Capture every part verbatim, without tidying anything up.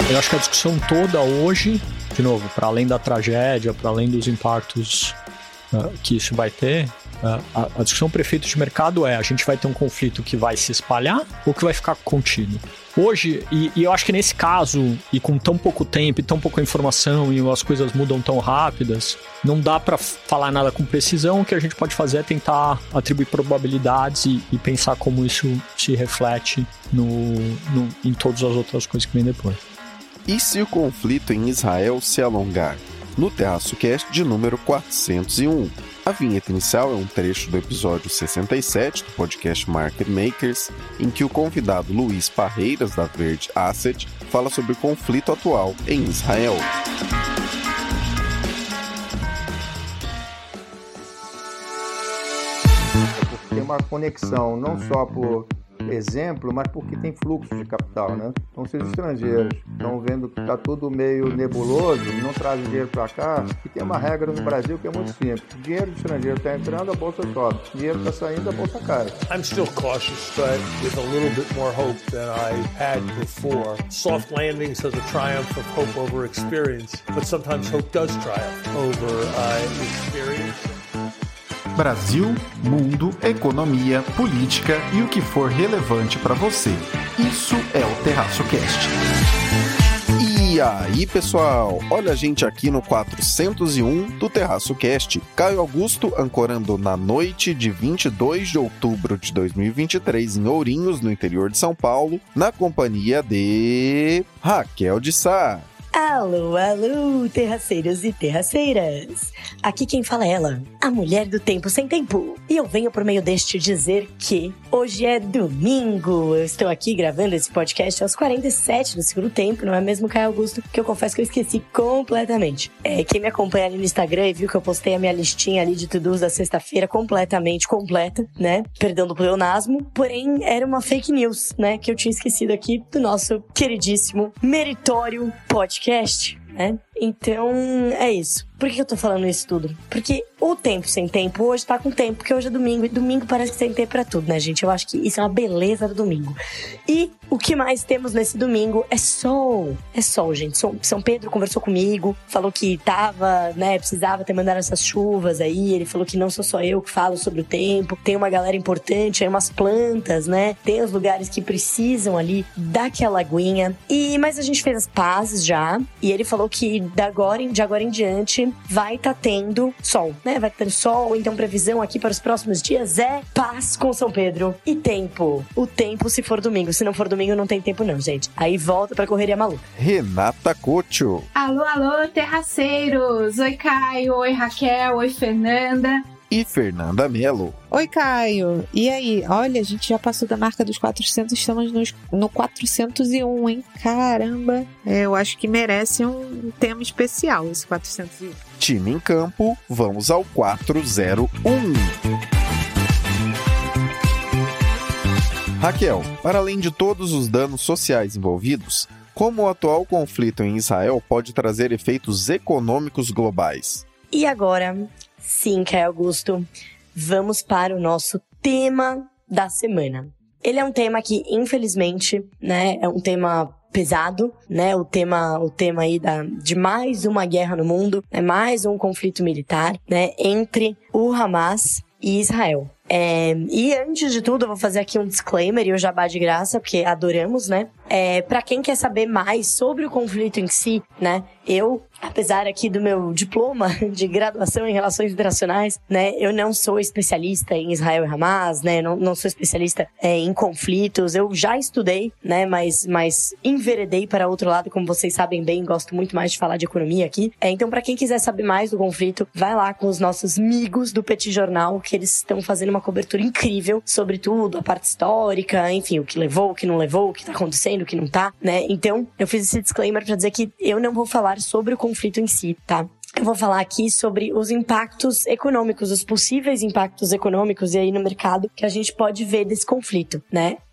Eu acho que a discussão toda hoje, de novo, para além da tragédia, para além dos impactos uh, que isso vai ter, uh, a, a discussão para efeito de mercado é: a gente vai ter um conflito que vai se espalhar ou que vai ficar contido? Hoje, e, e eu acho que nesse caso, e com tão pouco tempo e tão pouca informação e as coisas mudam tão rápidas, não dá para falar nada com precisão. O que a gente pode fazer é tentar atribuir probabilidades e, e pensar como isso se reflete no, no, em todas as outras coisas que vêm depois. E se o conflito em Israel se alongar? No Terraço Cast de número quatrocentos e um. A vinheta inicial é um trecho do episódio sessenta e sete do podcast Market Makers, em que o convidado Luiz Parreiras, da Verde Asset, fala sobre o conflito atual em Israel. Tem uma conexão não só por exemplo, mas porque tem fluxo de capital, né? Então, se os estrangeiros estão vendo que está tudo meio nebuloso e não trazem dinheiro para cá, e tem uma regra no Brasil que é muito simples: o dinheiro do estrangeiro está entrando, a bolsa sobe; o dinheiro está saindo, a bolsa cai. I'm still cautious, but with a little bit more hope than I had before. Soft landings are the triumph of hope over experience, but sometimes hope does triumph over uh, experience. Brasil, mundo, economia, política e o que for relevante para você. Isso é o Terraço Cast. E aí, pessoal? Olha a gente aqui no quatrocentos e um do Terraço Cast. Caio Augusto ancorando na noite de vinte e dois de outubro de dois mil e vinte e três em Ourinhos, no interior de São Paulo, na companhia de Raquel de Sá. Alô, alô, terraceiros e terraceiras! Aqui quem fala é ela, a mulher do tempo sem tempo. E eu venho por meio deste dizer que hoje é domingo. Eu estou aqui gravando esse podcast aos quarenta e sete do segundo tempo, não é mesmo, Caio Augusto? Que eu confesso que eu esqueci completamente. É, quem me acompanha ali no Instagram e viu que eu postei a minha listinha ali de to-dos da sexta-feira completamente completa, né? Perdão do pleonasmo. Porém, era uma fake news, né? Que eu tinha esquecido aqui do nosso queridíssimo, meritório podcast, né? Então, é isso. Por que eu tô falando isso tudo? Porque o tempo sem tempo hoje tá com tempo, porque hoje é domingo, e domingo parece que tem tempo pra tudo, né, gente? Eu acho que isso é uma beleza do domingo. E o que mais temos nesse domingo é sol. É sol, gente. São Pedro conversou comigo, falou que tava, né, precisava ter mandado essas chuvas aí. Ele falou que não sou só eu que falo sobre o tempo, tem uma galera importante, aí umas plantas, né? Tem os lugares que precisam ali daquela aguinha. E, mas a gente fez as pazes já, e ele falou que de agora, de agora em diante vai estar tá tendo sol, né? Vai ter sol, então previsão aqui para os próximos dias é paz com São Pedro e tempo. O tempo se for domingo, se não for domingo não tem tempo não, gente. Aí volta pra correria maluca. Renata Couto. Alô, alô, terraceiros. Oi, Caio. Oi, Raquel. Oi, Fernanda. E Fernanda Mello. Oi, Caio. E aí? Olha, a gente já passou da marca dos quatrocentos, estamos nos, no quatrocentos e um, hein? Caramba. É, eu acho que merece um tema especial esse quatrocentos e um. Time em campo, vamos ao quatrocentos e um. Raquel, para além de todos os danos sociais envolvidos, como o atual conflito em Israel pode trazer efeitos econômicos globais? E agora, sim, Caio Augusto, vamos para o nosso tema da semana. Ele é um tema que, infelizmente, né, é um tema pesado, né, o tema, o tema aí da, de mais uma guerra no mundo, né, mais um conflito militar, né, entre o Hamas e Israel. É, e antes de tudo, eu vou fazer aqui um disclaimer e o jabá de graça, porque adoramos, né? É, pra quem quer saber mais sobre o conflito em si, né? Eu, apesar aqui do meu diploma de graduação em Relações Internacionais, né? Eu não sou especialista em Israel e Hamas, né? Não, não sou especialista é, em conflitos. Eu já estudei, né? Mas, mas enveredei para outro lado, como vocês sabem bem, gosto muito mais de falar de economia aqui. É, então, pra quem quiser saber mais do conflito, vai lá com os nossos amigos do Petit Jornal, que eles estão fazendo uma cobertura incrível sobre tudo, a parte histórica, enfim, o que levou, o que não levou, o que tá acontecendo, o que não tá, né? Então, eu fiz esse disclaimer pra dizer que eu não vou falar sobre o conflito em si, tá? Eu vou falar aqui sobre os impactos econômicos, os possíveis impactos econômicos e aí no mercado que a gente pode ver desse conflito, né?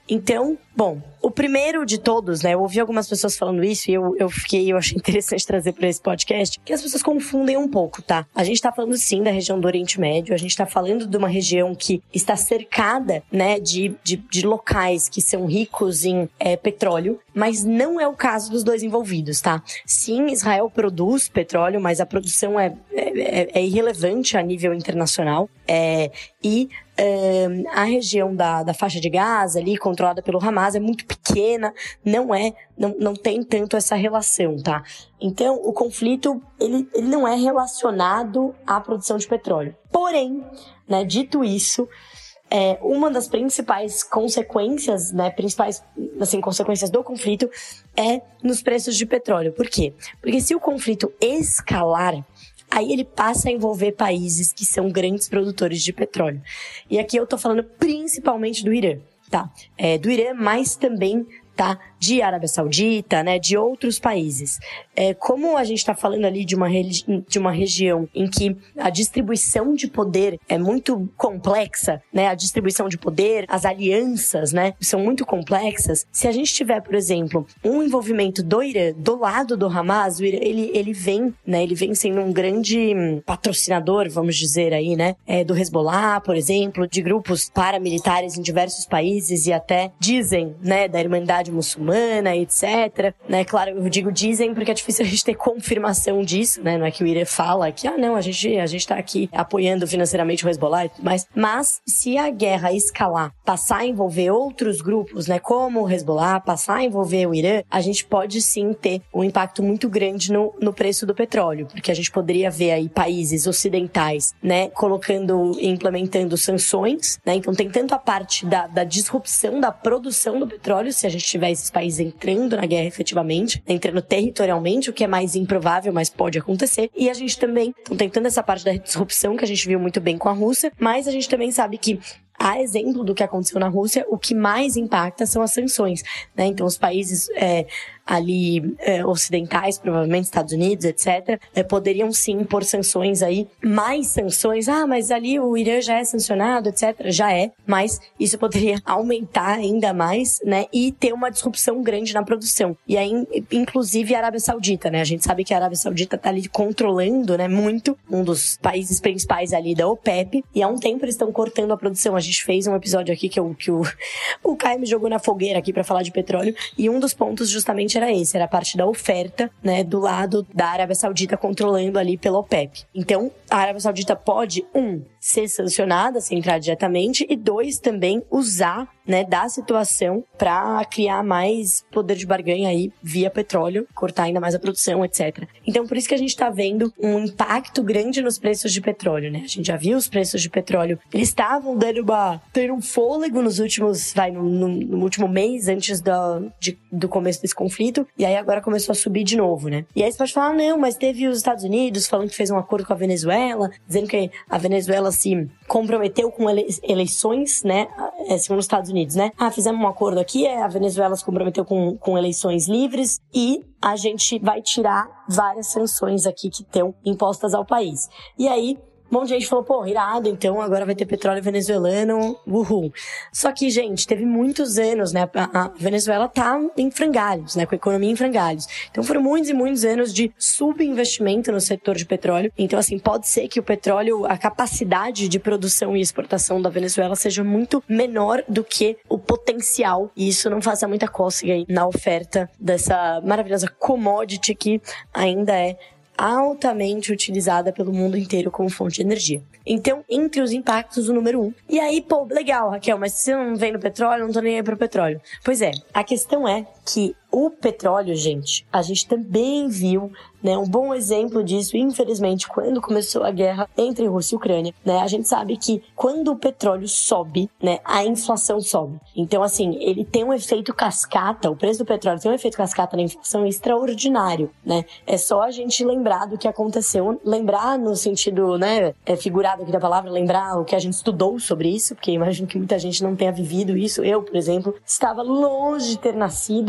Então, bom, o primeiro de todos, né, eu ouvi algumas pessoas falando isso e eu, eu fiquei, eu achei interessante trazer para esse podcast, que as pessoas confundem um pouco, tá? A gente tá falando sim da região do Oriente Médio, a gente tá falando de uma região que está cercada, né, de, de, de locais que são ricos em é, petróleo, mas não é o caso dos dois envolvidos, tá? Sim, Israel produz petróleo, mas a produção é, é, é irrelevante a nível internacional, é, e Um, a região da, da faixa de Gaza ali, controlada pelo Hamas, é muito pequena, não é, não, não tem tanto essa relação, tá? Então, o conflito, ele, ele não é relacionado à produção de petróleo. Porém, né, dito isso, é, uma das principais consequências, né, principais, assim, consequências do conflito é nos preços de petróleo. Por quê? Porque se o conflito escalar, aí ele passa a envolver países que são grandes produtores de petróleo. E aqui eu tô falando principalmente do Irã, tá? É, do Irã, mas também, tá? De Arábia Saudita, né? De outros países. É, como a gente tá falando ali de uma, de uma região em que a distribuição de poder é muito complexa, né? A distribuição de poder, as alianças, né? São muito complexas. Se a gente tiver, por exemplo, um envolvimento do Irã do lado do Hamas, o Irã, ele, ele vem, né? Ele vem sendo um grande patrocinador, vamos dizer aí, né? É, do Hezbollah, por exemplo, de grupos paramilitares em diversos países e até dizem, né? Da Irmandade Muçulmana, etcétera, né? Claro, eu digo dizem porque é difícil a gente ter confirmação disso, né? Não é que o Irã fala que, ah, não, a gente, a gente tá aqui apoiando financeiramente o Hezbollah e tudo mais. Mas, se a guerra escalar, passar a envolver outros grupos, né? Como o Hezbollah, passar a envolver o Irã, a gente pode sim ter um impacto muito grande no, no preço do petróleo, porque a gente poderia ver aí países ocidentais, né? Colocando e implementando sanções, né? Então, tem tanto a parte da, da disrupção da produção do petróleo, se a gente tiver esses países entrando na guerra efetivamente, entrando territorialmente, o que é mais improvável, mas pode acontecer. E a gente também, então tem toda essa parte da disrupção que a gente viu muito bem com a Rússia, mas a gente também sabe que, a exemplo do que aconteceu na Rússia, o que mais impacta são as sanções, né? Então os países é, ali é, ocidentais, provavelmente Estados Unidos, etcétera, é, poderiam sim impor sanções aí, mais sanções, ah, mas ali o Irã já é sancionado, etcétera, já é, mas isso poderia aumentar ainda mais, né, e ter uma disrupção grande na produção. E aí, inclusive a Arábia Saudita, né, a gente sabe que a Arábia Saudita tá ali controlando, né, muito, um dos países principais ali da OPEP, e há um tempo eles estão cortando a produção. A gente fez um episódio aqui que, eu, que o, o Caio me jogou na fogueira aqui pra falar de petróleo, e um dos pontos justamente era esse, era a parte da oferta, né, do lado da Arábia Saudita controlando ali pela OPEP. Então, a Arábia Saudita pode, um, ser sancionada, sem entrar diretamente, e dois, também usar, né, da situação para criar mais poder de barganha aí via petróleo, cortar ainda mais a produção, etcétera. Então, por isso que a gente tá vendo um impacto grande nos preços de petróleo, né? A gente já viu os preços de petróleo, eles estavam dando uma, ter um fôlego nos últimos, vai, no, no, no último mês, antes do, de, do começo desse conflito, e aí agora começou a subir de novo, né? E aí você pode falar, não, mas teve os Estados Unidos falando que fez um acordo com a Venezuela, dizendo que a Venezuela se comprometeu com ele, eleições, né? Segundo os Estados Unidos, né? Ah, fizemos um acordo aqui, a Venezuela se comprometeu com, com eleições livres e a gente vai tirar várias sanções aqui que estão impostas ao país. E aí, um monte de gente falou, pô, irado, então agora vai ter petróleo venezuelano, uhul. Só que, gente, teve muitos anos, né, a, a Venezuela tá em frangalhos, né, com a economia em frangalhos. Então foram muitos e muitos anos de subinvestimento no setor de petróleo. Então, assim, pode ser que o petróleo, a capacidade de produção e exportação da Venezuela seja muito menor do que o potencial. E isso não faça muita cócega aí na oferta dessa maravilhosa commodity que ainda é altamente utilizada pelo mundo inteiro como fonte de energia. Então, entre os impactos, o número um. E aí, pô, legal, Raquel, mas se eu não vem no petróleo, eu não tô nem aí pro petróleo. Pois é, a questão é que o petróleo, gente, a gente também viu, né, um bom exemplo disso, infelizmente, quando começou a guerra entre Rússia e Ucrânia, né, a gente sabe que quando o petróleo sobe, né, a inflação sobe. Então, assim, ele tem um efeito cascata, o preço do petróleo tem um efeito cascata na inflação extraordinário, né, é só a gente lembrar do que aconteceu, lembrar no sentido, né, é figurado aqui da palavra, lembrar o que a gente estudou sobre isso, porque imagino que muita gente não tenha vivido isso. Eu, por exemplo, estava longe de ter nascido quando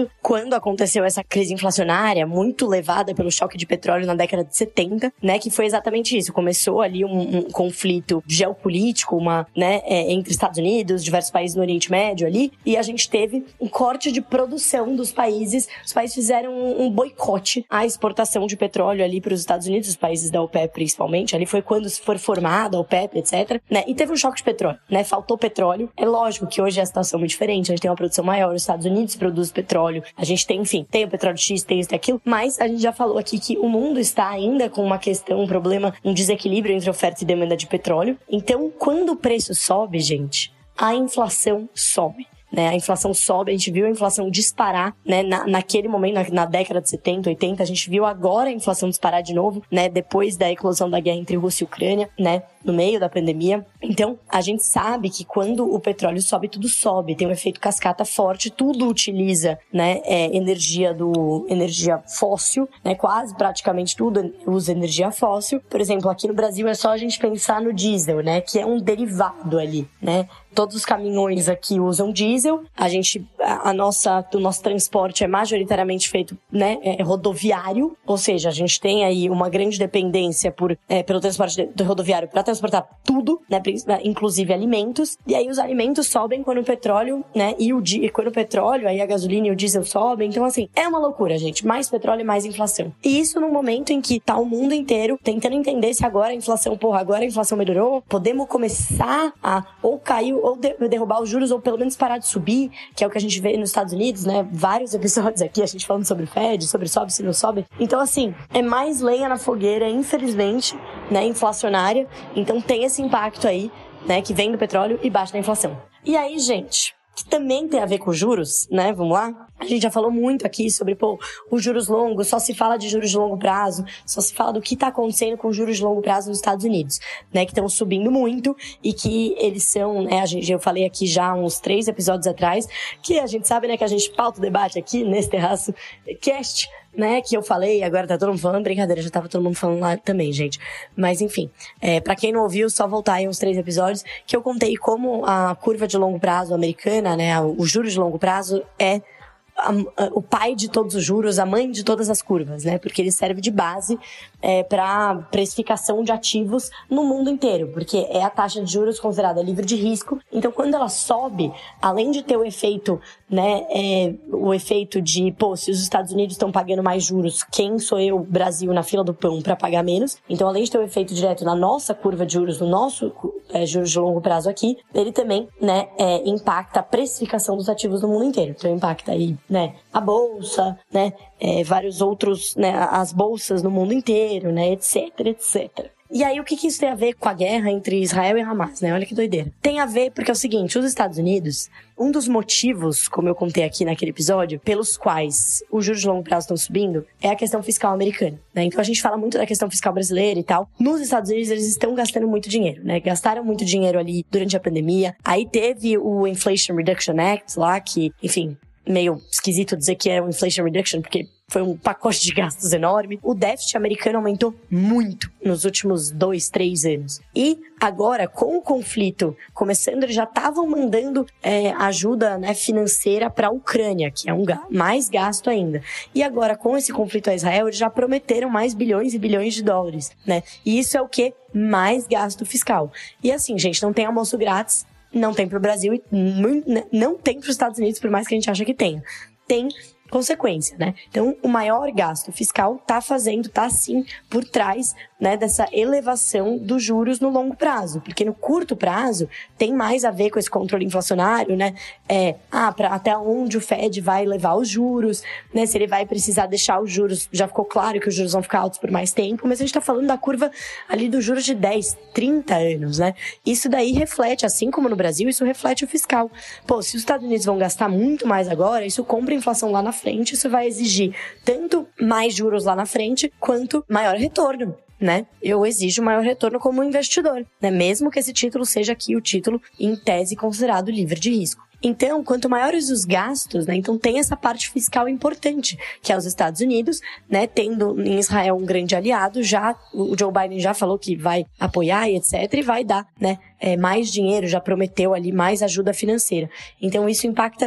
quando aconteceu essa crise inflacionária, muito levada pelo choque de petróleo na década de setenta, né, que foi exatamente isso. Começou ali um, um conflito geopolítico, uma, né, é, entre Estados Unidos, diversos países no Oriente Médio ali, e a gente teve um corte de produção dos países. Os países fizeram um, um boicote à exportação de petróleo ali para os Estados Unidos, os países da OPEP principalmente. Ali foi quando se foi formada a OPEP, etcétera, né, e teve um choque de petróleo, né, faltou petróleo. É lógico que hoje a situação é muito diferente, a gente tem uma produção maior, os Estados Unidos produz petróleo, a gente tem, enfim, tem o petróleo X, tem isso, tem aquilo, mas a gente já falou aqui que o mundo está ainda com uma questão, um problema, um desequilíbrio entre oferta e demanda de petróleo. Então, quando o preço sobe, gente, a inflação sobe. Né, a inflação sobe, a gente viu a inflação disparar, né, na, naquele momento, na, na década de setenta, oitenta, a gente viu agora a inflação disparar de novo, né, depois da eclosão da guerra entre Rússia e Ucrânia, né, no meio da pandemia. Então, a gente sabe que quando o petróleo sobe, tudo sobe, tem um efeito cascata forte, tudo utiliza, né, é, energia do, energia fóssil, né, quase praticamente tudo usa energia fóssil. Por exemplo, aqui no Brasil é só a gente pensar no diesel, né, que é um derivado ali, né. Todos os caminhões aqui usam diesel, a gente, a, a nossa, o nosso transporte é majoritariamente feito, né, é rodoviário, ou seja, a gente tem aí uma grande dependência por, é, pelo transporte de, do rodoviário para transportar tudo, né, inclusive alimentos, e aí os alimentos sobem quando o petróleo, né, e o e quando o petróleo, aí a gasolina e o diesel sobem, então assim, é uma loucura, gente, mais petróleo e mais inflação. E isso num momento em que tá o mundo inteiro tentando entender se agora a inflação, porra, agora a inflação melhorou, podemos começar a ou cair ou de, derrubar os juros, ou pelo menos parar de subir, que é o que a gente vê nos Estados Unidos, né? Vários episódios aqui, a gente falando sobre o Fed, sobre sobe, se não sobe. Então, assim, é mais lenha na fogueira, infelizmente, né? Inflacionária. Então, tem esse impacto aí, né? Que vem do petróleo e baixa da inflação. E aí, gente, que também tem a ver com juros, né? Vamos lá? A gente já falou muito aqui sobre, pô, os juros longos, só se fala de juros de longo prazo, só se fala do que tá acontecendo com juros de longo prazo nos Estados Unidos, né? Que estão subindo muito e que eles são, né? A gente, eu falei aqui já uns três episódios atrás, que a gente sabe, né? Que a gente pauta o debate aqui nesse Terraço Cast, né, que eu falei, agora tá todo mundo falando, brincadeira, já tava todo mundo falando lá também, gente. Mas, enfim, é, pra quem não ouviu, só voltar aí uns três episódios, que eu contei como a curva de longo prazo americana, né, o juros de longo prazo é A, a, o pai de todos os juros, a mãe de todas as curvas, né? Porque ele serve de base é, para precificação de ativos no mundo inteiro, porque é a taxa de juros considerada livre de risco. Então, quando ela sobe, além de ter o efeito, né, é, o efeito de, pô, se os Estados Unidos estão pagando mais juros, quem sou eu, Brasil, na fila do pão para pagar menos? Então, além de ter o efeito direto na nossa curva de juros, no nosso é, juros de longo prazo aqui, ele também, né, é, impacta a precificação dos ativos no mundo inteiro. Então, impacta aí, né, a bolsa, né, é, vários outros, né, as bolsas no mundo inteiro, né, etc, etcétera. E aí, o que, que isso tem a ver com a guerra entre Israel e Hamas, né? Olha que doideira. Tem a ver porque é o seguinte, os Estados Unidos, um dos motivos, como eu contei aqui naquele episódio, pelos quais os juros de longo prazo estão subindo, é a questão fiscal americana, né? Então, a gente fala muito da questão fiscal brasileira e tal. Nos Estados Unidos, eles estão gastando muito dinheiro, né? Gastaram muito dinheiro ali durante a pandemia. Aí teve o Inflation Reduction Act lá, que, enfim, meio esquisito dizer que é um Inflation Reduction, porque foi um pacote de gastos enorme. O déficit americano aumentou muito nos últimos dois, três anos. E agora, com o conflito começando, eles já estavam mandando é, ajuda, né, financeira para a Ucrânia, que é um ga- mais gasto ainda. E agora, com esse conflito a Israel, eles já prometeram mais bilhões e bilhões de dólares, né? E isso é o quê? Mais gasto fiscal. E assim, gente, não tem almoço grátis, não tem pro Brasil e não tem pros Estados Unidos, por mais que a gente ache que tenha. Tem consequência, né? Então, o maior gasto fiscal tá fazendo, tá sim, por trás, né, dessa elevação dos juros no longo prazo, porque no curto prazo tem mais a ver com esse controle inflacionário, né? É, ah, pra, até onde o Fed vai levar os juros, né? Se ele vai precisar deixar os juros, já ficou claro que os juros vão ficar altos por mais tempo, mas a gente tá falando da curva ali dos juros de dez, trinta anos, né? Isso daí reflete, assim como no Brasil, isso reflete o fiscal. Pô, se os Estados Unidos vão gastar muito mais agora, isso compra inflação lá na frente, isso vai exigir tanto mais juros lá na frente, quanto maior retorno, né? Eu exijo maior retorno como investidor, né? Mesmo que esse título seja aqui o título, em tese, considerado livre de risco. Então, quanto maiores os gastos, né? Então tem essa parte fiscal importante, que é os Estados Unidos, né? Tendo em Israel um grande aliado, já o Joe Biden já falou que vai apoiar e etcétera, e vai dar, né? É, mais dinheiro, já prometeu ali mais ajuda financeira. Então isso impacta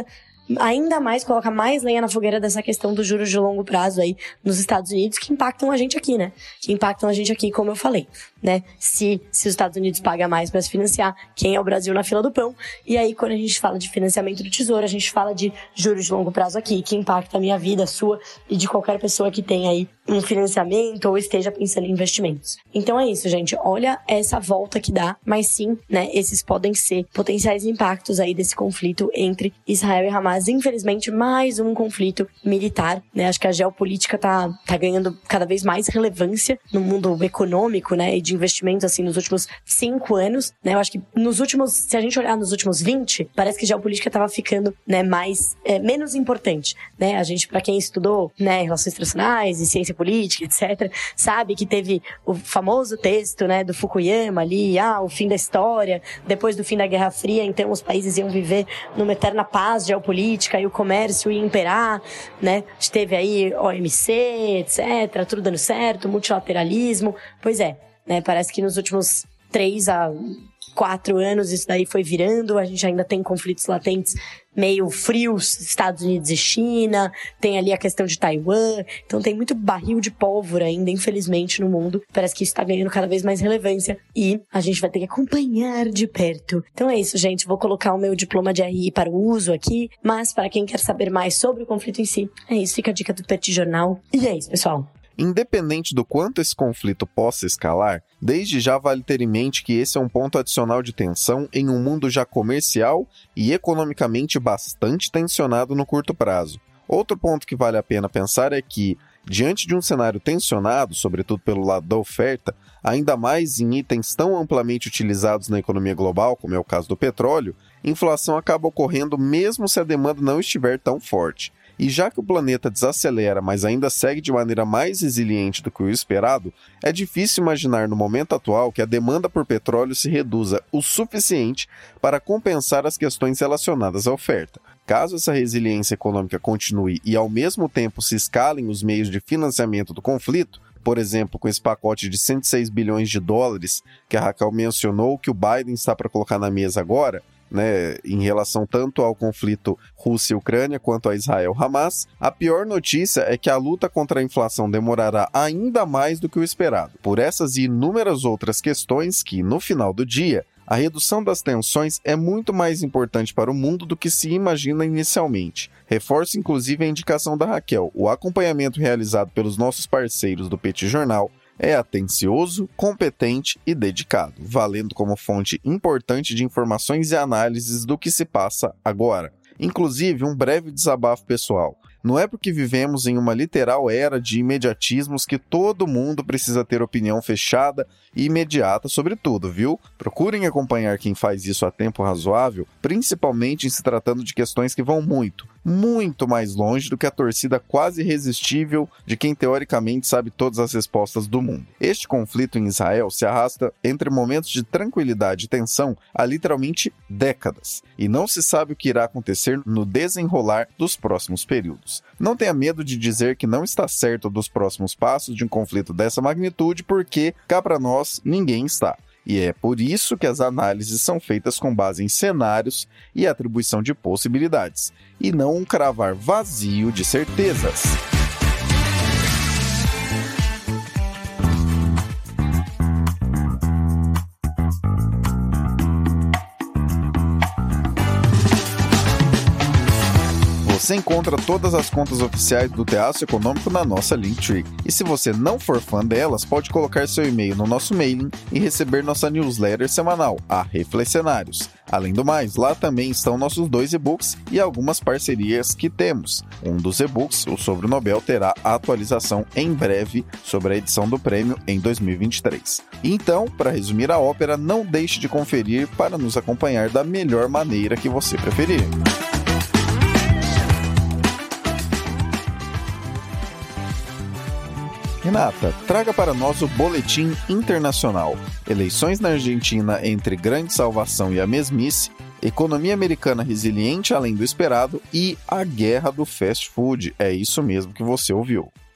ainda mais, coloca mais lenha na fogueira dessa questão dos juros de longo prazo aí nos Estados Unidos, que impactam a gente aqui, né? Que impactam a gente aqui, como eu falei, né? Se, se os Estados Unidos pagam mais para se financiar, quem é o Brasil na fila do pão? E aí, quando a gente fala de financiamento do Tesouro, a gente fala de juros de longo prazo aqui, que impacta a minha vida, a sua e de qualquer pessoa que tenha aí um financiamento ou esteja pensando em investimentos. Então é isso, gente. Olha essa volta que dá, mas sim, né? Esses podem ser potenciais impactos aí desse conflito entre Israel e Hamas. Infelizmente, mais um conflito militar, né? Acho que a geopolítica tá, tá ganhando cada vez mais relevância no mundo econômico, né? E de investimentos, assim, nos últimos cinco anos, né? Eu acho que nos últimos, se a gente olhar nos últimos vinte, parece que a geopolítica tava ficando, né, mais, é, menos importante, né? A gente, pra quem estudou, né, relações internacionais e ciência política, etcétera, sabe que teve o famoso texto, né, do Fukuyama ali, ah, o fim da história, depois do fim da Guerra Fria, então os países iam viver numa eterna paz geopolítica e o comércio ia imperar, né? A gente teve aí O M C, etcétera, tudo dando certo, multilateralismo. Pois é, né? Parece que nos últimos três a quatro anos isso daí foi virando, a gente ainda tem conflitos latentes meio frios, Estados Unidos e China, tem ali a questão de Taiwan, então tem muito barril de pólvora ainda, infelizmente, no mundo. Parece que isso tá ganhando cada vez mais relevância e a gente vai ter que acompanhar de perto. Então é isso, gente, vou colocar o meu diploma de R I para o uso aqui, mas para quem quer saber mais sobre o conflito em si, é isso, fica a dica do Petit Jornal. E é isso, pessoal. Independente do quanto esse conflito possa escalar, desde já vale ter em mente que esse é um ponto adicional de tensão em um mundo já comercial e economicamente bastante tensionado no curto prazo. Outro ponto que vale a pena pensar é que, diante de um cenário tensionado, sobretudo pelo lado da oferta, ainda mais em itens tão amplamente utilizados na economia global, como é o caso do petróleo, inflação acaba ocorrendo mesmo se a demanda não estiver tão forte. E já que o planeta desacelera, mas ainda segue de maneira mais resiliente do que o esperado, é difícil imaginar no momento atual que a demanda por petróleo se reduza o suficiente para compensar as questões relacionadas à oferta. Caso essa resiliência econômica continue e ao mesmo tempo se escalem os meios de financiamento do conflito, por exemplo, com esse pacote de cento e seis bilhões de dólares que a Raquel mencionou que o Biden está para colocar na mesa agora, né, em relação tanto ao conflito Rússia e Ucrânia quanto a Israel-Hamas, a pior notícia é que a luta contra a inflação demorará ainda mais do que o esperado, por essas e inúmeras outras questões que, no final do dia, a redução das tensões é muito mais importante para o mundo do que se imagina inicialmente. Reforço inclusive a indicação da Raquel, o acompanhamento realizado pelos nossos parceiros do Petit Jornal é atencioso, competente e dedicado, valendo como fonte importante de informações e análises do que se passa agora. Inclusive, um breve desabafo pessoal. Não é porque vivemos em uma literal era de imediatismos que todo mundo precisa ter opinião fechada e imediata sobre tudo, viu? Procurem acompanhar quem faz isso a tempo razoável, principalmente em se tratando de questões que vão muito, muito mais longe do que a torcida quase irresistível de quem teoricamente sabe todas as respostas do mundo. Este conflito em Israel se arrasta entre momentos de tranquilidade e tensão há literalmente décadas, e não se sabe o que irá acontecer no desenrolar dos próximos períodos. Não tenha medo de dizer que não está certo dos próximos passos de um conflito dessa magnitude, porque, cá para nós, ninguém está. E é por isso que as análises são feitas com base em cenários e atribuição de possibilidades, e não um cravar vazio de certezas. Você encontra todas as contas oficiais do Teatro Econômico na nossa Linktree. E se você não for fã delas, pode colocar seu e-mail no nosso mailing e receber nossa newsletter semanal, a Reflexionários. Além do mais, lá também estão nossos dois e-books e algumas parcerias que temos. Um dos e-books, o Sobre o Nobel, terá a atualização em breve sobre a edição do prêmio em dois mil e vinte e três. Então, para resumir a ópera, não deixe de conferir para nos acompanhar da melhor maneira que você preferir. Renata, traga para nós o Boletim Internacional. Eleições na Argentina entre grande salvação e a mesmice, economia americana resiliente além do esperado e a guerra do fast food. É isso mesmo que você ouviu.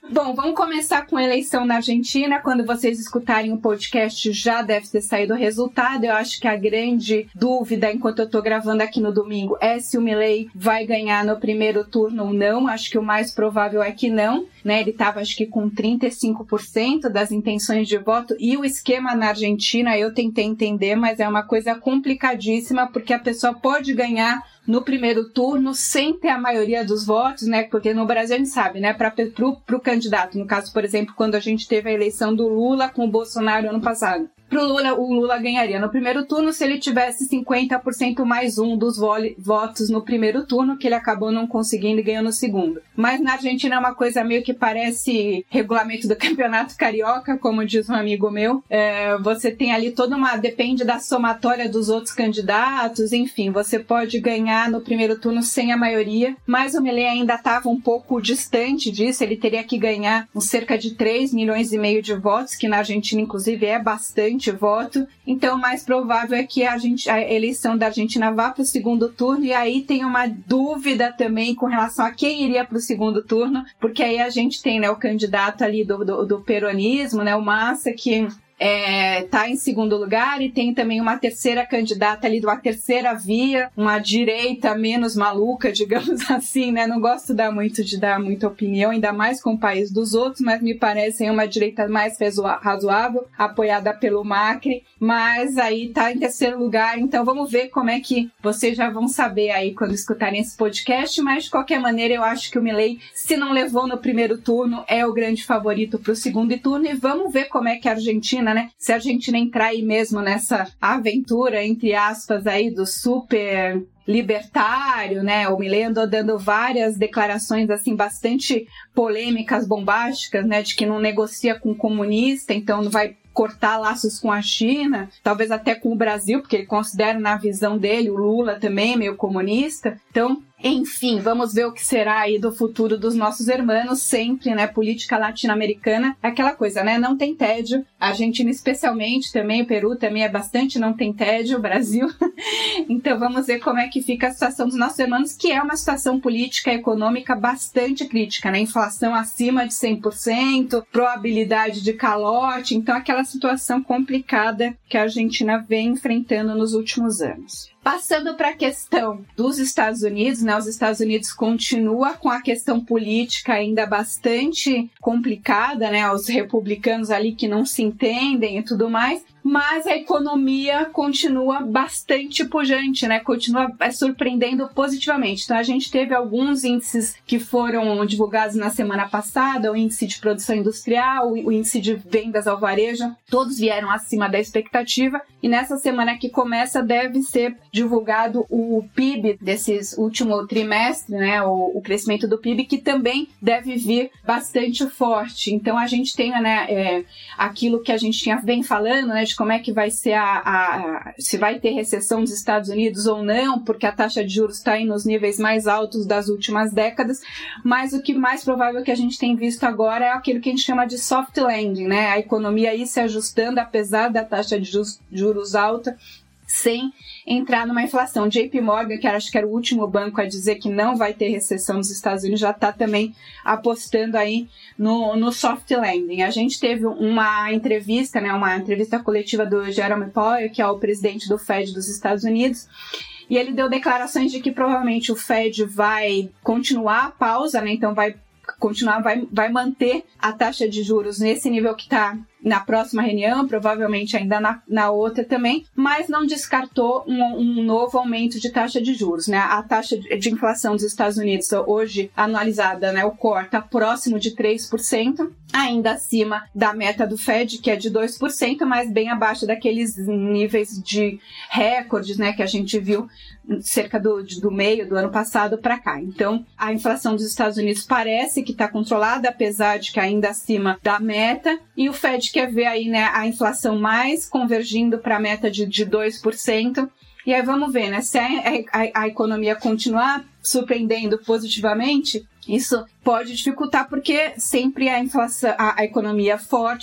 Bom, vamos começar com a eleição na Argentina. Quando vocês escutarem o podcast, já deve ter saído o resultado. Eu acho que a grande dúvida, enquanto eu tô gravando aqui no domingo, é se o Milei vai ganhar no primeiro turno ou não. Acho que o mais provável é que não, né? Ele estava, acho que, com trinta e cinco por cento das intenções de voto. E o esquema na Argentina, eu tentei entender, mas é uma coisa complicadíssima, porque a pessoa pode ganhar no primeiro turno sem ter a maioria dos votos, né? Porque no Brasil a gente sabe, né? Para o candidato, no caso, por exemplo, quando a gente teve a eleição do Lula com o Bolsonaro ano passado. Pro Lula, o Lula ganharia no primeiro turno se ele tivesse cinquenta por cento mais um dos vo- votos no primeiro turno, que ele acabou não conseguindo e ganhou no segundo. Mas na Argentina é uma coisa meio que parece regulamento do campeonato carioca, como diz um amigo meu. É, você tem ali toda uma... depende da somatória dos outros candidatos, enfim, você pode ganhar no primeiro turno sem a maioria, mas o Milei ainda estava um pouco distante disso, ele teria que ganhar uns cerca de três milhões e meio de votos, que na Argentina, inclusive, é bastante voto, então o mais provável é que a, gente, a eleição da Argentina vá para o segundo turno, e aí tem uma dúvida também com relação a quem iria para o segundo turno, porque aí a gente tem, né, o candidato ali do, do, do peronismo, né, o Massa, que É, tá em segundo lugar, e tem também uma terceira candidata ali, de uma terceira via, uma direita menos maluca, digamos assim, né? Não gosto de dar muito, de dar muita opinião, ainda mais com o país dos outros, mas me parece uma direita mais razoável, apoiada pelo Macri, mas aí tá em terceiro lugar, então vamos ver como é que vocês já vão saber aí quando escutarem esse podcast, mas de qualquer maneira eu acho que o Milei, se não levou no primeiro turno, é o grande favorito pro segundo turno, e vamos ver como é que a Argentina, né? Se a Argentina entrar aí mesmo nessa aventura, entre aspas, aí do super libertário, né? O Milei andou dando várias declarações, assim, bastante polêmicas, bombásticas, né? De que não negocia com comunista, então não vai cortar laços com a China, talvez até com o Brasil, porque ele considera, na visão dele, o Lula também meio comunista. Então, enfim, vamos ver o que será aí do futuro dos nossos irmãos, sempre, né, política latino-americana, aquela coisa, né, não tem tédio, a Argentina especialmente também, o Peru também é bastante, não tem tédio, o Brasil, então vamos ver como é que fica a situação dos nossos irmãos, que é uma situação política e econômica bastante crítica, né, inflação acima de cem por cento, probabilidade de calote, então aquela situação complicada que a Argentina vem enfrentando nos últimos anos. Passando para a questão dos Estados Unidos, né? Os Estados Unidos continua com a questão política ainda bastante complicada, né? Os republicanos ali que não se entendem e tudo mais, mas a economia continua bastante pujante, né? Continua surpreendendo positivamente. Então a gente teve alguns índices que foram divulgados na semana passada, o índice de produção industrial, o índice de vendas ao varejo, todos vieram acima da expectativa, e nessa semana que começa deve ser divulgado o P I B desses último trimestre, né? O, o crescimento do P I B, que também deve vir bastante forte. Então a gente tem, né, é, aquilo que a gente tinha bem falando, né, de como é que vai ser a, a, se vai ter recessão dos Estados Unidos ou não, porque a taxa de juros está aí nos níveis mais altos das últimas décadas, mas o que mais provável que a gente tem visto agora é aquilo que a gente chama de soft landing, né? A economia aí se ajustando apesar da taxa de juros alta, sem entrar numa inflação. J P Morgan, que acho que era o último banco a dizer que não vai ter recessão nos Estados Unidos, já está também apostando aí no, no soft landing. A gente teve uma entrevista, né, uma entrevista coletiva do Jerome Powell, que é o presidente do Fed dos Estados Unidos, e ele deu declarações de que provavelmente o Fed vai continuar a pausa, né, então vai continuar, vai, vai manter a taxa de juros nesse nível que está na próxima reunião, provavelmente ainda na, na outra também, mas não descartou um, um novo aumento de taxa de juros, né? A taxa de inflação dos Estados Unidos hoje anualizada, né, o core, está próximo de três por cento, ainda acima da meta do Fed, que é de dois por cento, mas bem abaixo daqueles níveis de recordes, né, que a gente viu cerca do, do meio do ano passado para cá. Então, a inflação dos Estados Unidos parece que está controlada, apesar de que ainda acima da meta, e o Fed quer ver aí, né, a inflação mais convergindo para a meta de, de dois por cento. E aí vamos ver, né, se a, a, a economia continuar surpreendendo positivamente, isso pode dificultar, porque sempre a inflação, a, a economia forte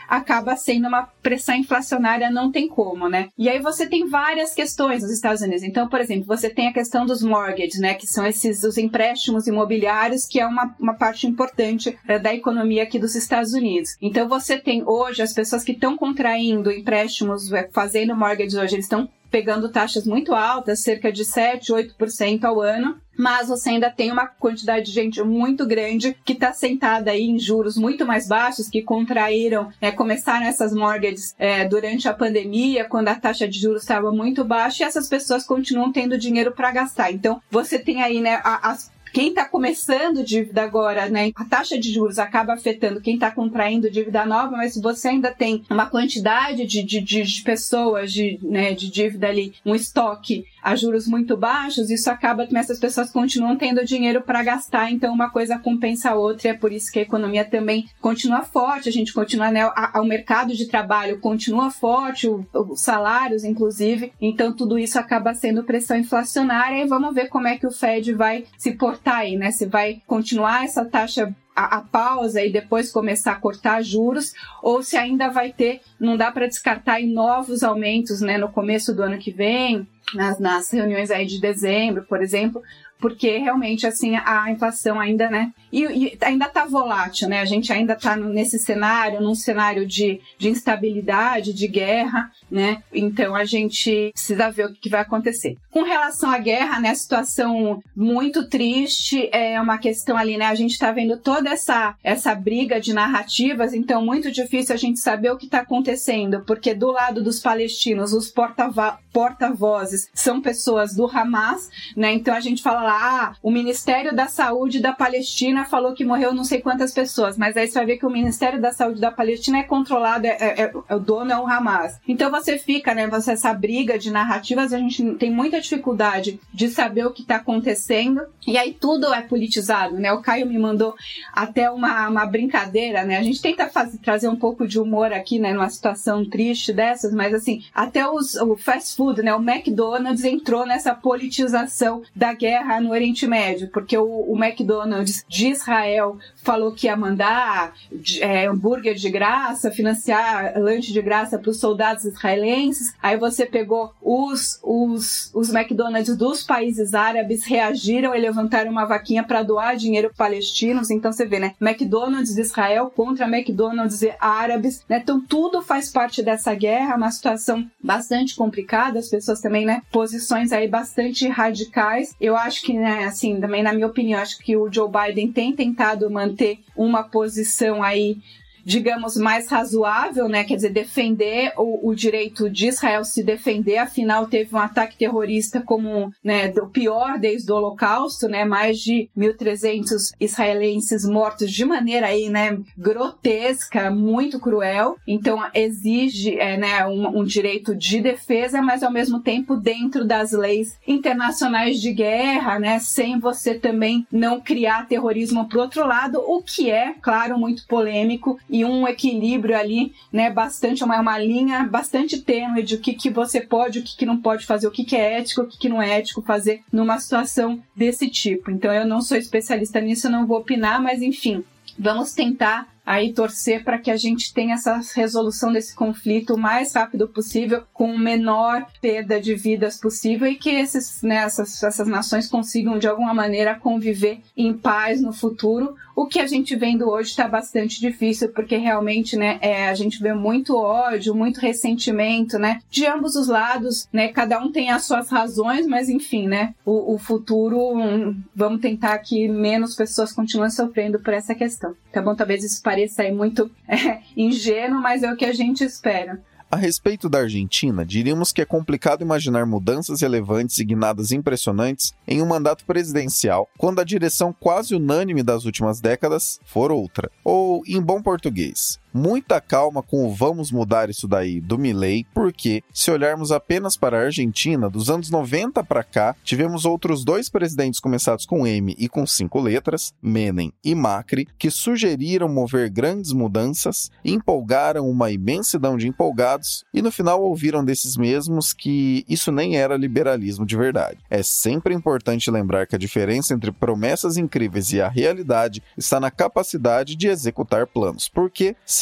acaba sendo uma pressão inflacionária, não tem como, né? E aí você tem várias questões nos Estados Unidos. Então, por exemplo, você tem a questão dos mortgages, né? Que são esses os empréstimos imobiliários, que é uma, uma parte importante é, da economia aqui dos Estados Unidos. Então, você tem hoje as pessoas que estão contraindo empréstimos, fazendo mortgages hoje, eles estão pegando taxas muito altas, cerca de sete, oito por cento ao ano, mas você ainda tem uma quantidade de gente muito grande que está sentada aí em juros muito mais baixos, que contraíram, é, começaram essas mortgages é, durante a pandemia, quando a taxa de juros estava muito baixa, e essas pessoas continuam tendo dinheiro para gastar. Então, você tem aí, né, as quem está começando dívida agora, né, a taxa de juros acaba afetando quem está contraindo dívida nova, mas se você ainda tem uma quantidade de, de, de pessoas de, né, de dívida ali, um estoque a juros muito baixos, isso acaba que essas pessoas continuam tendo dinheiro para gastar, então uma coisa compensa a outra, e é por isso que a economia também continua forte, a gente continua, né, a, a, o mercado de trabalho continua forte, o, os salários, inclusive, então tudo isso acaba sendo pressão inflacionária, e vamos ver como é que o Fed vai se portar aí, né? Se vai continuar essa taxa a, a pausa e depois começar a cortar juros, ou se ainda vai ter, não dá para descartar em novos aumentos, né, no começo do ano que vem, nas, nas reuniões aí de dezembro, por exemplo, porque realmente, assim, a inflação ainda, né, e, e ainda tá volátil, né, a gente ainda tá nesse cenário, num cenário de, de instabilidade, de guerra, né, então a gente precisa ver o que vai acontecer. Com relação à guerra, né, a situação muito triste, é uma questão ali, né, a gente tá vendo toda essa, essa briga de narrativas, então muito difícil a gente saber o que tá acontecendo, porque do lado dos palestinos, os porta-vo- porta-vozes são pessoas do Hamas, né, então a gente fala lá, ah, o Ministério da Saúde da Palestina falou que morreu não sei quantas pessoas, mas aí você vai ver que o Ministério da Saúde da Palestina é controlado, é, é, é, o dono é o Hamas. Então você fica, né, você, essa briga de narrativas, a gente tem muita dificuldade de saber o que está acontecendo, e aí tudo é politizado, né, o Caio me mandou até uma, uma brincadeira, né, a gente tenta fazer, trazer um pouco de humor aqui, né, numa situação triste dessas, mas assim, até os, o fast food, né, o McDonald's entrou nessa politização da guerra no Oriente Médio, porque o, o McDonald's de Israel falou que ia mandar é, hambúrguer de graça, financiar lanche de graça para os soldados israelenses, aí você pegou os, os, os McDonald's dos países árabes, reagiram e levantaram uma vaquinha para doar dinheiro para palestinos, então você vê, né, McDonald's de Israel contra McDonald's árabes, né, então tudo faz parte dessa guerra, uma situação bastante complicada, as pessoas também, né, posições aí bastante radicais, eu acho que, né, assim, também na minha opinião, acho que o Joe Biden tem tentado manter uma posição aí, digamos, mais razoável, né? Quer dizer, defender o, o direito de Israel se defender, afinal teve um ataque terrorista como, né, o pior desde o Holocausto, né? Mais de mil e trezentos israelenses mortos de maneira aí, né, grotesca, muito cruel. Então exige, é, né, um, um direito de defesa, mas ao mesmo tempo dentro das leis internacionais de guerra, né? Sem você também não criar terrorismo pro outro lado, o que é, claro, muito polêmico, e um equilíbrio ali, né, bastante, uma, uma linha bastante tênue de o que, que você pode, o que, que não pode fazer, o que, que é ético, o que, que não é ético fazer numa situação desse tipo. Então eu não sou especialista nisso, eu não vou opinar, mas enfim, vamos tentar aí torcer para que a gente tenha essa resolução desse conflito o mais rápido possível, com a menor perda de vidas possível, e que esses, né, essas, essas nações consigam de alguma maneira conviver em paz no futuro. O que a gente vendo hoje está bastante difícil, porque realmente, né, é, a gente vê muito ódio, muito ressentimento, né, de ambos os lados, né, cada um tem as suas razões, mas enfim, né, o, o futuro, um, vamos tentar que menos pessoas continuem sofrendo por essa questão, tá bom? Talvez isso pareça aí muito é, ingênuo, mas é o que a gente espera. A respeito da Argentina, diríamos que é complicado imaginar mudanças relevantes e guinadas impressionantes em um mandato presidencial, quando a direção quase unânime das últimas décadas for outra. Ou, em bom português, muita calma com o vamos mudar isso daí do Milei, porque, se olharmos apenas para a Argentina, dos anos noventa para cá, tivemos outros dois presidentes começados com M e com cinco letras, Menem e Macri, que sugeriram mover grandes mudanças, empolgaram uma imensidão de empolgados e no final ouviram desses mesmos que isso nem era liberalismo de verdade. É sempre importante lembrar que a diferença entre promessas incríveis e a realidade está na capacidade de executar planos, porque se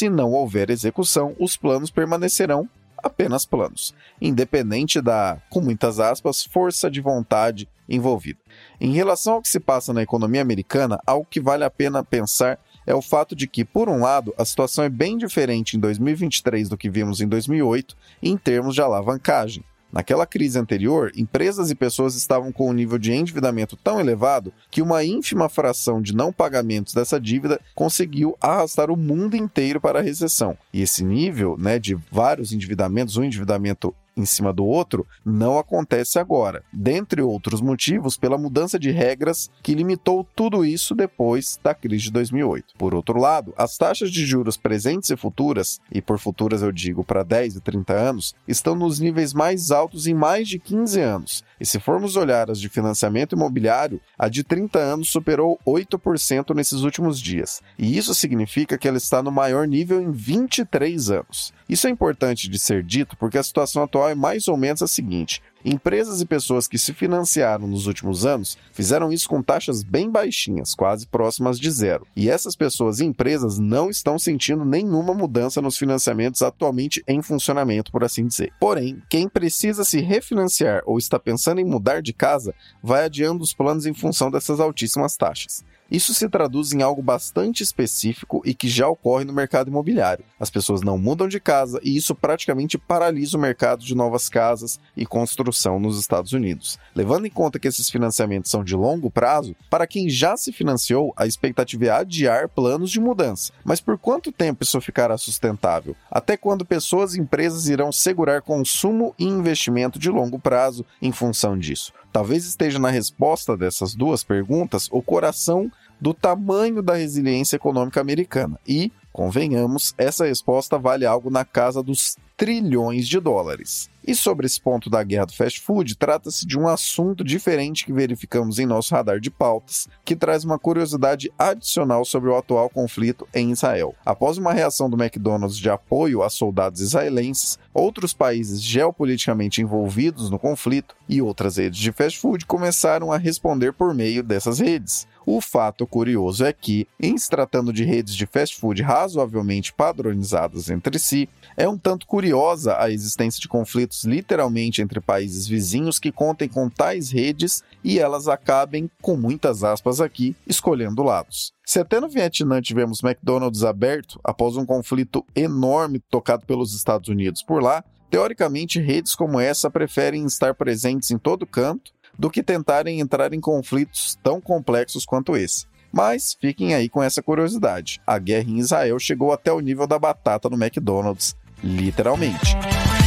se não houver execução, os planos permanecerão apenas planos, independente da, com muitas aspas, força de vontade envolvida. Em relação ao que se passa na economia americana, algo que vale a pena pensar é o fato de que, por um lado, a situação é bem diferente em dois mil e vinte e três do que vimos em dois mil e oito em termos de alavancagem. Naquela crise anterior, empresas e pessoas estavam com um nível de endividamento tão elevado que uma ínfima fração de não pagamentos dessa dívida conseguiu arrastar o mundo inteiro para a recessão. E esse nível, né, de vários endividamentos, um endividamento em cima do outro, não acontece agora. Dentre outros motivos, pela mudança de regras que limitou tudo isso depois da crise de dois mil e oito. Por outro lado, as taxas de juros presentes e futuras, e por futuras eu digo para dez e trinta anos, estão nos níveis mais altos em mais de quinze anos. E se formos olhar as de financiamento imobiliário, a de trinta anos superou oito por cento nesses últimos dias. E isso significa que ela está no maior nível em vinte e três anos. Isso é importante de ser dito porque a situação atual é mais ou menos a seguinte: empresas e pessoas que se financiaram nos últimos anos fizeram isso com taxas bem baixinhas, quase próximas de zero. E essas pessoas e empresas não estão sentindo nenhuma mudança nos financiamentos atualmente em funcionamento, por assim dizer. Porém, quem precisa se refinanciar ou está pensando em mudar de casa, vai adiando os planos em função dessas altíssimas taxas. Isso se traduz em algo bastante específico e que já ocorre no mercado imobiliário. As pessoas não mudam de casa e isso praticamente paralisa o mercado de novas casas e construção nos Estados Unidos. Levando em conta que esses financiamentos são de longo prazo, para quem já se financiou, a expectativa é adiar planos de mudança. Mas por quanto tempo isso ficará sustentável? Até quando pessoas e empresas irão segurar consumo e investimento de longo prazo em função disso? Talvez esteja na resposta dessas duas perguntas o coração do tamanho da resiliência econômica americana. E, convenhamos, essa resposta vale algo na casa dos trilhões de dólares. E sobre esse ponto da guerra do fast food, trata-se de um assunto diferente que verificamos em nosso radar de pautas, que traz uma curiosidade adicional sobre o atual conflito em Israel. Após uma reação do McDonald's de apoio a soldados israelenses, outros países geopoliticamente envolvidos no conflito e outras redes de fast food começaram a responder por meio dessas redes. O fato curioso é que, em se tratando de redes de fast food razoavelmente padronizadas entre si, é um tanto curiosa a existência de conflitos literalmente entre países vizinhos que contem com tais redes e elas acabem, com muitas aspas aqui, escolhendo lados. Se até no Vietnã tivemos McDonald's aberto após um conflito enorme tocado pelos Estados Unidos por lá, teoricamente redes como essa preferem estar presentes em todo canto do que tentarem entrar em conflitos tão complexos quanto esse. Mas fiquem aí com essa curiosidade. A guerra em Israel chegou até o nível da batata no McDonald's, literalmente.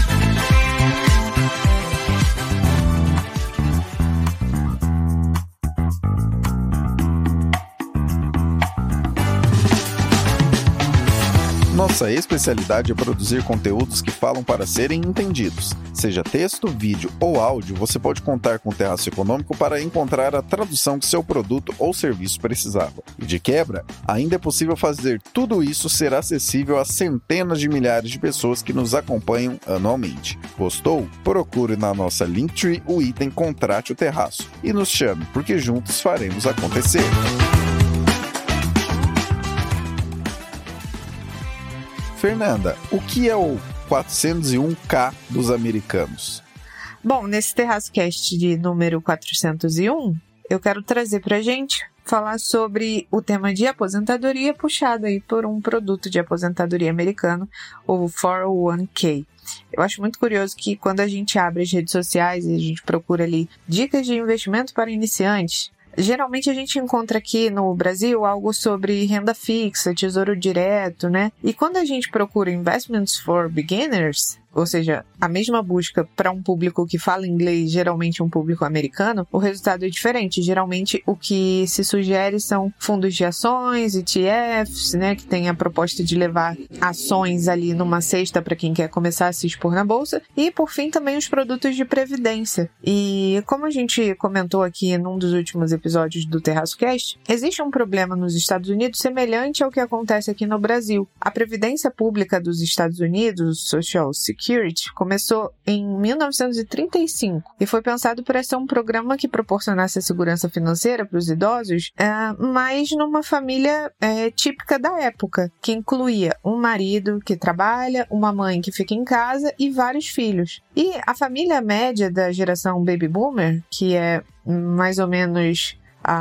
Nossa especialidade é produzir conteúdos que falam para serem entendidos. Seja texto, vídeo ou áudio, você pode contar com o Terraço Econômico para encontrar a tradução que seu produto ou serviço precisava. E de quebra, ainda é possível fazer tudo isso ser acessível a centenas de milhares de pessoas que nos acompanham anualmente. Gostou? Procure na nossa Linktree o item Contrate o Terraço e nos chame, porque juntos faremos acontecer. Fernanda, o que é o quatrocentos e um K dos americanos? Bom, nesse TerraçoCast de número quatrocentos e um, eu quero trazer pra gente falar sobre o tema de aposentadoria puxado aí por um produto de aposentadoria americano, o quatrocentos e um K. Eu acho muito curioso que quando a gente abre as redes sociais e a gente procura ali dicas de investimento para iniciantes, geralmente a gente encontra aqui no Brasil algo sobre renda fixa, tesouro direto, né? E quando a gente procura Investments for Beginners, ou seja, a mesma busca para um público que fala inglês, geralmente um público americano, o resultado é diferente. Geralmente o que se sugere são fundos de ações, E T Fs, né, que tem a proposta de levar ações ali numa cesta para quem quer começar a se expor na bolsa, e por fim também os produtos de previdência. E como a gente comentou aqui num dos últimos episódios do TerraçoCast, existe um problema nos Estados Unidos semelhante ao que acontece aqui no Brasil. A previdência pública dos Estados Unidos, Social Security, Security começou em mil novecentos e trinta e cinco e foi pensado para ser um programa que proporcionasse a segurança financeira para os idosos, é, mas numa família é, típica da época, que incluía um marido que trabalha, uma mãe que fica em casa e vários filhos. E a família média da geração Baby Boomer, que é mais ou menos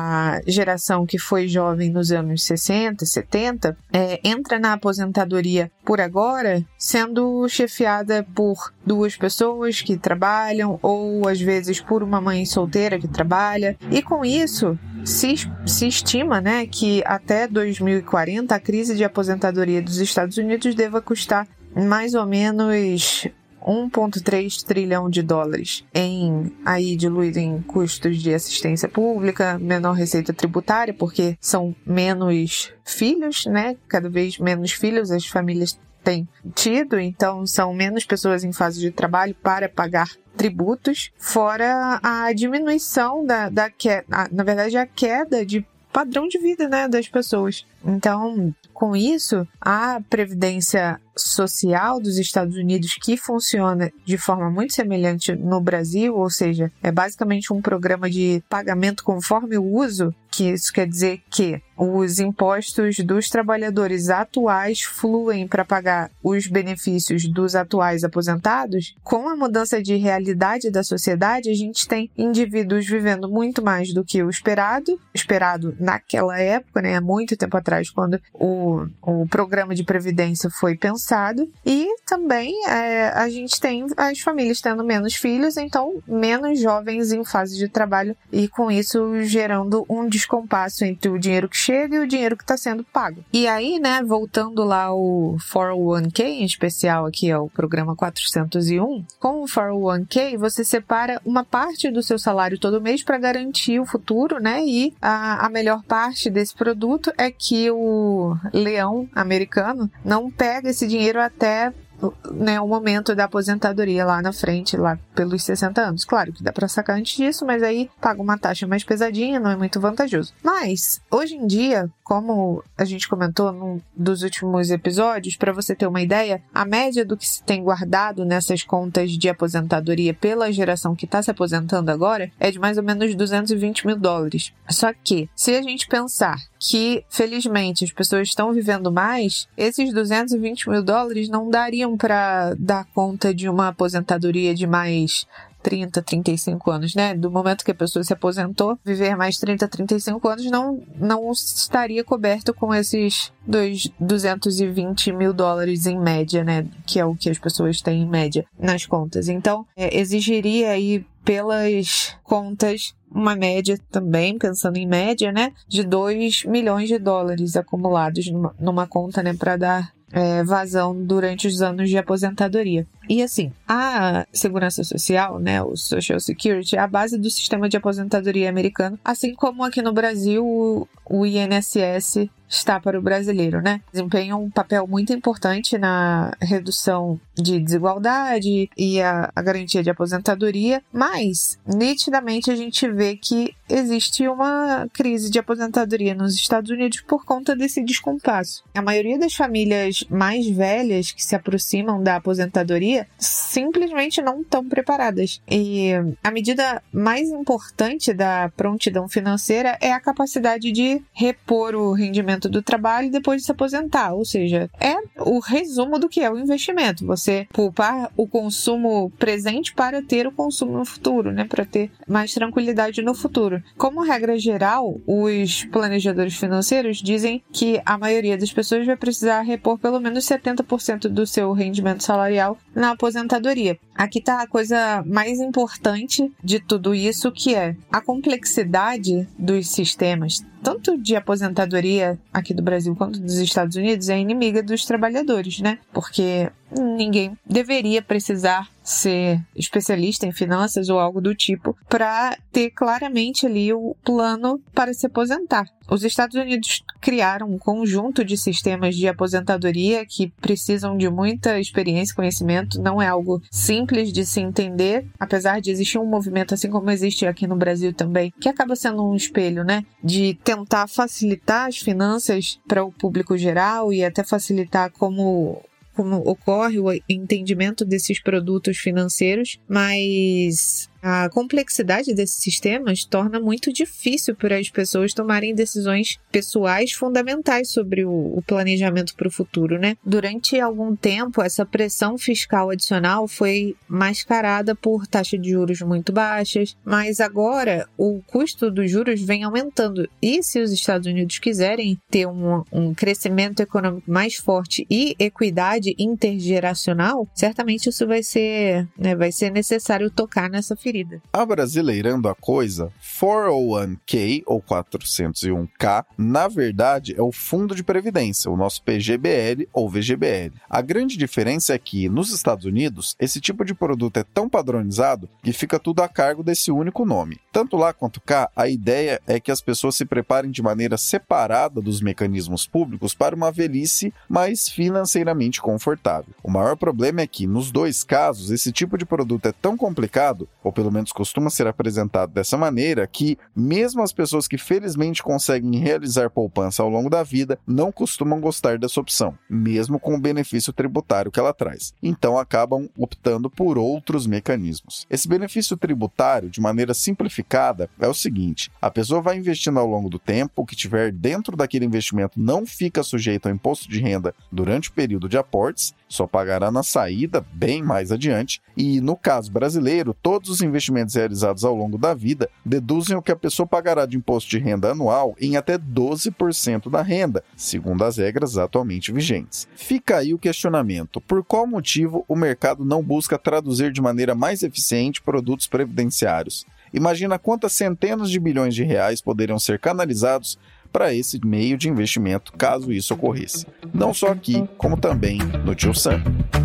a geração que foi jovem nos anos sessenta, setenta, é, entra na aposentadoria por agora, sendo chefiada por duas pessoas que trabalham, ou às vezes por uma mãe solteira que trabalha. E com isso, se, se estima, né, que até dois mil e quarenta a crise de aposentadoria dos Estados Unidos deva custar mais ou menos um vírgula três trilhão de dólares, em, aí diluído em custos de assistência pública, menor receita tributária, porque são menos filhos, né? Cada vez menos filhos as famílias têm tido, então são menos pessoas em fase de trabalho para pagar tributos, fora a diminuição da, da queda, na verdade a queda de padrão de vida, né, das pessoas. Então, com isso, a previdência social dos Estados Unidos, que funciona de forma muito semelhante no Brasil, ou seja, é basicamente um programa de pagamento conforme o uso, que isso quer dizer que os impostos dos trabalhadores atuais fluem para pagar os benefícios dos atuais aposentados. Com a mudança de realidade da sociedade, a gente tem indivíduos vivendo muito mais do que o esperado, esperado naquela época, né, há muito tempo atrás, quando o, o programa de previdência foi pensado, e também é, a gente tem as famílias tendo menos filhos, então menos jovens em fase de trabalho, e com isso gerando um descompasso entre o dinheiro que chega e o dinheiro que está sendo pago. E aí, né, voltando lá ao quatro oh one k, em especial aqui ao programa quatrocentos e um, com o quatro oh one k você separa uma parte do seu salário todo mês para garantir o futuro, né, e a, a melhor parte desse produto é que o leão americano não pega esse dinheiro até, né, o momento da aposentadoria lá na frente, lá pelos sessenta anos. Claro que dá pra sacar antes disso, mas aí paga uma taxa mais pesadinha, não é muito vantajoso. Mas, hoje em dia, como a gente comentou num dos últimos episódios, para você ter uma ideia, a média do que se tem guardado nessas contas de aposentadoria pela geração que está se aposentando agora é de mais ou menos duzentos e vinte mil dólares. Só que, se a gente pensar que, felizmente, as pessoas estão vivendo mais, esses duzentos e vinte mil dólares não dariam para dar conta de uma aposentadoria de mais trinta, trinta e cinco anos, né? Do momento que a pessoa se aposentou, viver mais trinta, trinta e cinco anos não, não estaria coberto com esses dos duzentos e vinte mil dólares em média, né? Que é o que as pessoas têm em média nas contas. Então, é, exigiria aí pelas contas uma média também, pensando em média, né? De dois milhões de dólares acumulados numa, numa conta, né? Para dar é, vazão durante os anos de aposentadoria. E assim, a segurança social, né, o Social Security, é a base do sistema de aposentadoria americano, assim como aqui no Brasil o, o I N S S está para o brasileiro, né? Desempenha um papel muito importante na redução de desigualdade e a, a garantia de aposentadoria, mas nitidamente a gente vê que existe uma crise de aposentadoria nos Estados Unidos por conta desse descompasso. A maioria das famílias mais velhas que se aproximam da aposentadoria simplesmente não estão preparadas. E a medida mais importante da prontidão financeira é a capacidade de repor o rendimento do trabalho depois de se aposentar, ou seja, é o resumo do que é o investimento. Você poupar o consumo presente para ter o consumo no futuro, né? Para ter mais tranquilidade no futuro. Como regra geral, os planejadores financeiros dizem que a maioria das pessoas vai precisar repor pelo menos setenta por cento do seu rendimento salarial na aposentadoria. Aqui está a coisa mais importante de tudo isso, que é a complexidade dos sistemas, tanto de aposentadoria aqui do Brasil quanto dos Estados Unidos, é inimiga dos trabalhadores, né? Porque ninguém deveria precisar ser especialista em finanças ou algo do tipo para ter claramente ali o plano para se aposentar. Os Estados Unidos criaram um conjunto de sistemas de aposentadoria que precisam de muita experiência e conhecimento, não é algo simples de se entender, apesar de existir um movimento, assim como existe aqui no Brasil também, que acaba sendo um espelho, né, de tentar facilitar as finanças para o público geral e até facilitar como como ocorre o entendimento desses produtos financeiros, mas a complexidade desses sistemas torna muito difícil para as pessoas tomarem decisões pessoais fundamentais sobre o, o planejamento para o futuro, né? Durante algum tempo, essa pressão fiscal adicional foi mascarada por taxas de juros muito baixas, mas agora o custo dos juros vem aumentando. E se os Estados Unidos quiserem ter um, um crescimento econômico mais forte e equidade intergeracional, certamente isso vai ser, né, vai ser necessário tocar nessa ferida. Abrasileirando a coisa, quatrocentos e um K ou quatrocentos e um K, na verdade é o Fundo de Previdência, o nosso P G B L ou V G B L. A grande diferença é que, nos Estados Unidos, esse tipo de produto é tão padronizado que fica tudo a cargo desse único nome. Tanto lá quanto cá, a ideia é que as pessoas se preparem de maneira separada dos mecanismos públicos para uma velhice mais financeiramente confortável. O maior problema é que, nos dois casos, esse tipo de produto é tão complicado, ou pelo menos costuma ser apresentado dessa maneira, que mesmo as pessoas que felizmente conseguem realizar poupança ao longo da vida não costumam gostar dessa opção, mesmo com o benefício tributário que ela traz. Então acabam optando por outros mecanismos. Esse benefício tributário, de maneira simplificada, é o seguinte: a pessoa vai investindo ao longo do tempo, o que tiver dentro daquele investimento não fica sujeito ao imposto de renda durante o período de aportes, só pagará na saída bem mais adiante, e no caso brasileiro, todos os investimentos realizados ao longo da vida deduzem o que a pessoa pagará de imposto de renda anual em até doze por cento da renda, segundo as regras atualmente vigentes. Fica aí o questionamento: por qual motivo o mercado não busca traduzir de maneira mais eficiente produtos previdenciários? Imagina quantas centenas de bilhões de reais poderiam ser canalizados para esse meio de investimento, caso isso ocorresse. Não só aqui, como também no Tio Sam.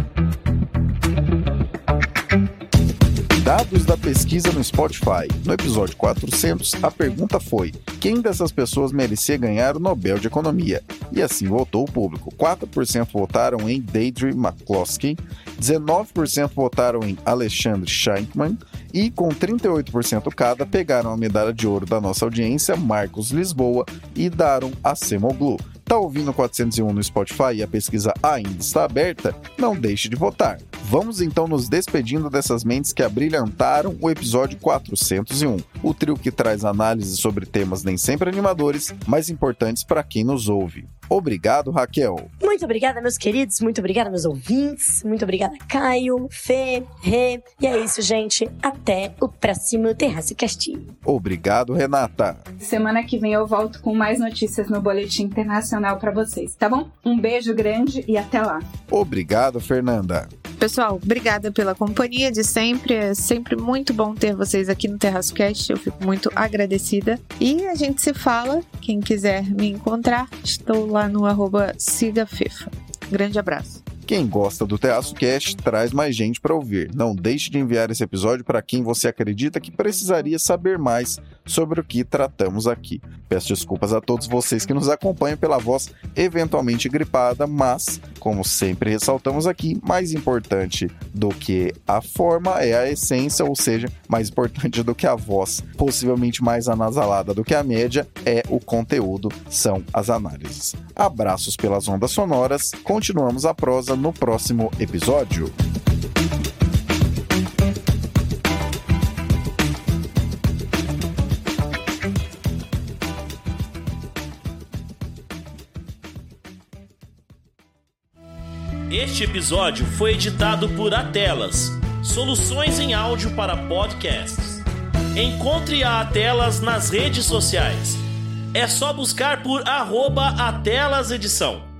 Dados da pesquisa no Spotify. No episódio quatrocentos, a pergunta foi: quem dessas pessoas merecia ganhar o Nobel de Economia? E assim votou o público. quatro por cento votaram em Deirdre McCloskey, dezenove por cento votaram em Alexandre Shankman e, com trinta e oito por cento cada, pegaram a medalha de ouro da nossa audiência, Marcos Lisboa e Daron Acemoglu. Tá ouvindo quatrocentos e um no Spotify e a pesquisa ainda está aberta? Não deixe de votar. Vamos então nos despedindo dessas mentes que abrilhantaram o episódio quatrocentos e um, o trio que traz análises sobre temas nem sempre animadores, mas importantes para quem nos ouve. Obrigado, Raquel. Muito obrigada, meus queridos. Muito obrigada, meus ouvintes. Muito obrigada, Caio, Fê, Rê. E é isso, gente. Até o próximo Terraço Cast. Obrigado, Renata. Semana que vem eu volto com mais notícias no Boletim Internacional para vocês, tá bom? Um beijo grande e até lá. Obrigado, Fernanda. Pessoal, obrigada pela companhia de sempre. É sempre muito bom ter vocês aqui no Terraço Cast. Eu fico muito agradecida. E a gente se fala. Quem quiser me encontrar, estou lá no arroba sigafifa. Grande abraço. Quem gosta do Terraço Cast, traz mais gente para ouvir. Não deixe de enviar esse episódio para quem você acredita que precisaria saber mais sobre o que tratamos aqui. Peço desculpas a todos vocês que nos acompanham pela voz eventualmente gripada, mas, como sempre ressaltamos aqui, mais importante do que a forma é a essência, ou seja, mais importante do que a voz, possivelmente mais anasalada do que a média, é o conteúdo, são as análises. Abraços pelas ondas sonoras, continuamos a prosa no próximo episódio. Este episódio foi editado por Atelas, soluções em áudio para podcasts. Encontre a Atelas nas redes sociais. É só buscar por arroba Atelas Edição.